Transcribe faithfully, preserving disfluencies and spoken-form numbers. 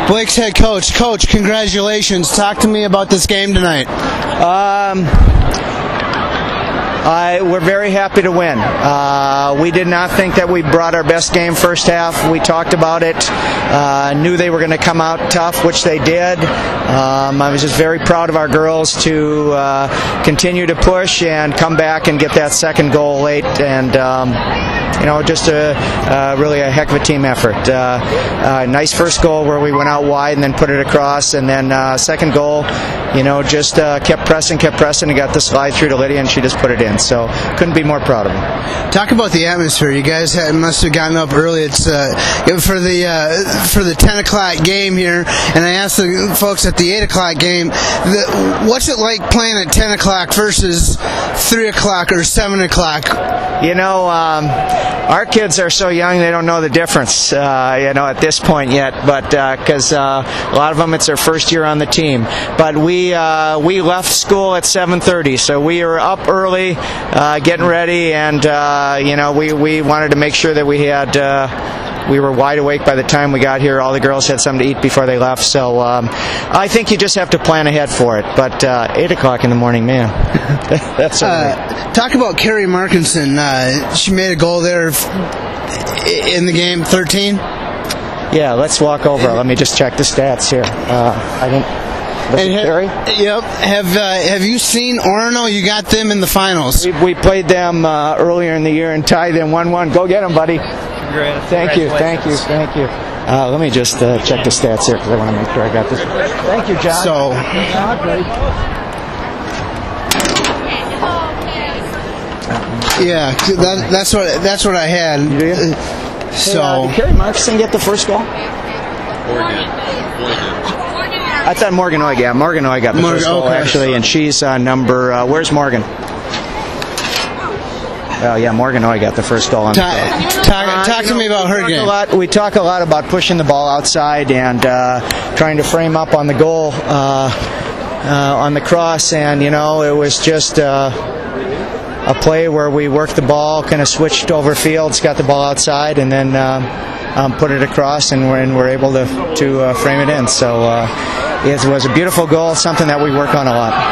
Blake's head coach. Coach, congratulations. Talk to me about this game tonight. Um, I, we're very happy to win. Uh, we did not think that we brought our best game first half. We talked about it, uh, knew they were going to come out tough, which they did. Um, I was just very proud of our girls to uh, continue to push and come back and get that second goal late. And um, you know, just a uh, really a heck of a team effort. Uh, uh, nice first goal where we went out wide and then put it across, and then uh, second goal, you know, just uh, kept pressing, kept pressing, and got the slide through to Lydia, and she just put it in. So couldn't be more proud of them. Talk about the atmosphere. You guys had, must have gotten up early. It's uh, for the uh, for the ten o'clock game here, and I asked the folks at the eight o'clock game, the, what's it like playing at ten o'clock versus three o'clock or seven o'clock? You know, um, our kids are so young they don't know the difference, uh, you know, at this point yet. But because uh, uh, a lot of them, it's their first year on the team. But we uh, we left school at seven thirty, so we were up early, uh, getting ready, and uh, you know, we we wanted to make sure that we had. Uh, We were wide awake by the time we got here. All the girls had something to eat before they left. So um, I think you just have to plan ahead for it. But uh, eight o'clock in the morning, man, that's uh, talk about Carrie Markinson. Uh, she made a goal there in the game, thirteen. Yeah, let's walk over. Let me just check the stats here. Uh, I didn't. Was it Carrie? Yep. Have uh, Have you seen Orono? You got them in the finals. We, we played them uh, earlier in the year and tied them one one. Go get them, buddy. Thank you, thank you, thank you. Uh, let me just uh, check the stats here because I want to make sure I got this. Thank you, John. So, yeah, that, that's what that's what I had. You do? So, hey, uh, did Carrie Markinson get the first goal? Morgan. I thought Morgan Oig. Yeah, Morgan Oig got the Morgan, first goal okay. actually, and she's uh, number. Uh, where's Morgan? Oh yeah, Morgan Oig got the first goal on talk, the field. talk, Uh, talk to know, me about her game. A lot, we talk a lot about pushing the ball outside and uh, trying to frame up on the goal, uh, uh, on the cross, and you know, it was just uh, a play where we worked the ball, kind of switched over fields, got the ball outside, and then um, um, put it across, and we're, and we're able to, to uh, frame it in. So uh, it was a beautiful goal, something that we work on a lot.